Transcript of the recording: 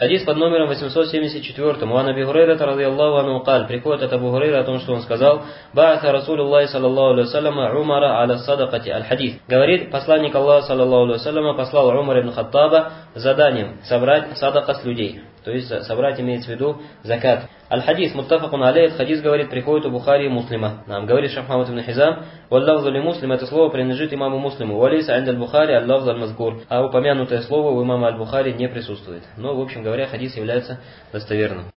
Хадис под номером 874. Уан Аби Хурайрата радийаллаху анху каль. Приходит от Абу Хурайра о том, что он сказал: Ба'ата Расулуллахи саллаллаху алейхи вассаляма Умара аля садакати аль-хадис. Говорит, посланник Аллаха саллаллаху алейхи вассаляма послал Умар ибн Хаттаба заданием собрать садака с людей. То есть собрать имеется в виду закат. Аль-хадис муттафакун алейх. Хадис, говорит, приходит у Бухари и Муслима. Нам говорит Шейх Мухаммад ибн Хизам: Валлафзу ли Муслим, это слово принадлежит имаму Муслиму. Валейса анд аль-Бухари аль-лафз аль-мазкур. А упомянутое слово у имама аль-Бухари не присутствует. Но, в общем говоря, хадис является достоверным.